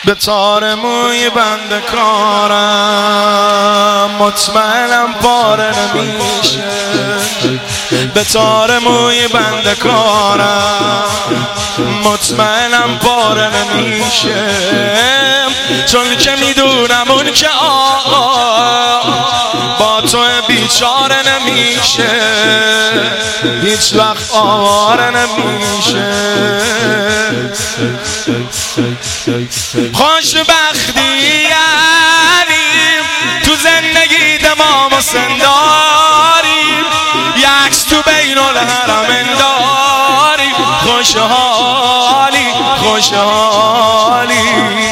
به تار موی بنده کارم، مطمئنم پاره نمیشه. به تار موی بنده کارم، مطمئنم پاره نمیشه. چون که میدونم اون که آقا با تو بیچاره نمیشه، هیچ وقت آواره نمیشه. خوشبختی یعنی تو زندگی دمام و سنداری، یکس تو بین الحرمین داری. خوشحالی خوشحالی.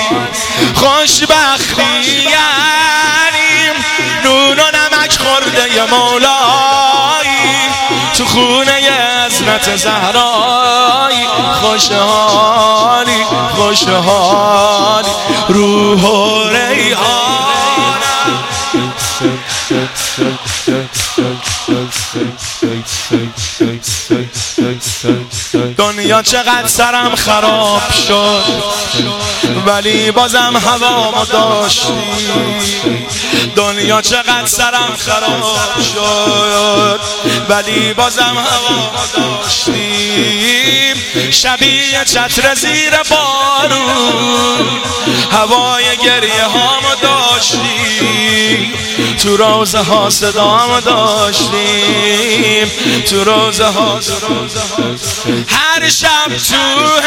خوشبختی یعنی نون و نمک خورده ی مولایی تو خونه حضرت زهرایی. خوشحالی خوشحالی. روح و ریحانم. دنیا چقدر سرم خراب شد ولی بازم هوامو داشتی. دنیا چقدر سرم خراب شد ولی بازم هوامو داشتی. شبیه چتر زیر بارون هوای گریه هامو داشتی. تو روزه ها صدامو داشتیم، تو روزه ها هر شب تو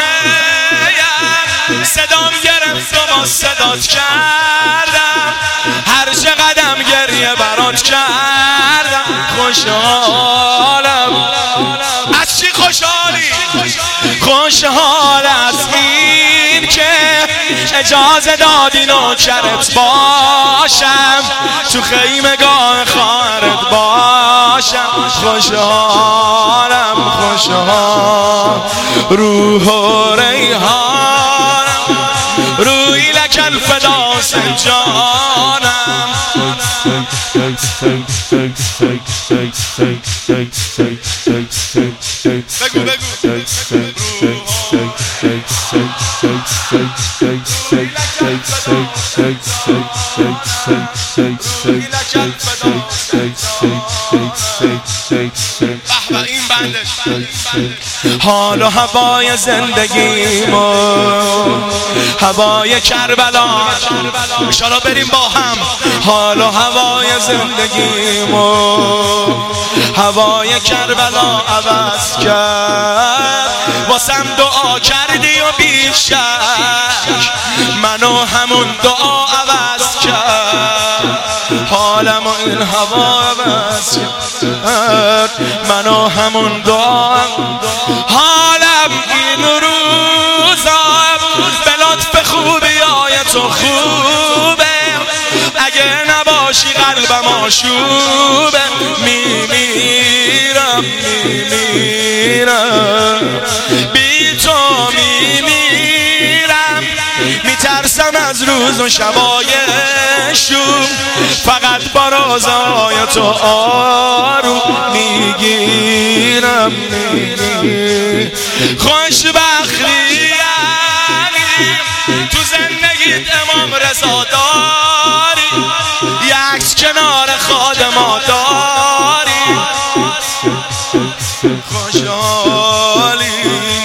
هیم صدام گرفت و با صدات کردم، هر چه قدم گریه برات کردم. خوشحالم. از چی خوشحالی؟ خوشحال از این که اجازه دادی نوکرت باشم، تو خیمگاه خواهرت باشم. خوشحالم خوشحال. روح و ریحانم، روی لک الفدا جانم. بگو بگو. این بندش. حال و هوای زندگیمو، هوای کربلا، انشالله بریم با هم. حال و هوای زندگیمو، هوای کربلا عوض کرد. واسم دعا کردی و بیشک منو همون دعا عوض کرد. حالم و این هوا عوض کرد، منو همون دعا. حالم این روزا به لطف خوبیای تو خوبه، اگه نباشی قلبم آشوبه. میمیرم میمیرم بی تو، میمیرم میترسم از روز و شبای شوم، فقط با رازای تو آروم میگیرم. خوشبختی یعنی تو زندگیت امام رضا داری، یکس کنار خادما داری. خوشحالی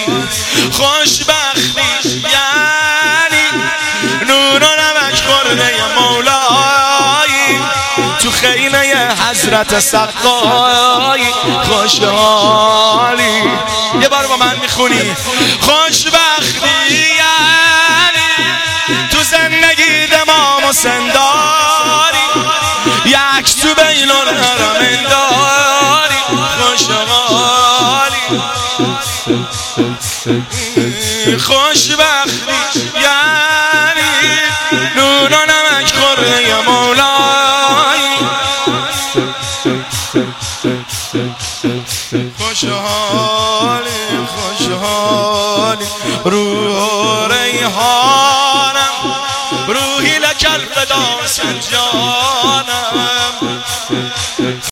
خوشبختی یعنی نون و نمک خورده ی مولایی تو خیمه حضرت سقایی. خوشحالی. یه بار با من میخونی. خوشبختی یعنی تو زندگی دمام و سنداری، یکس تو بین الحرمین داری. خوشحالی. خوشبختی یعنی نون و نمک خورده ی مولایی. خوشحالی خوشحالی. روح و ریحانم، روحی لک الفدا سنجان.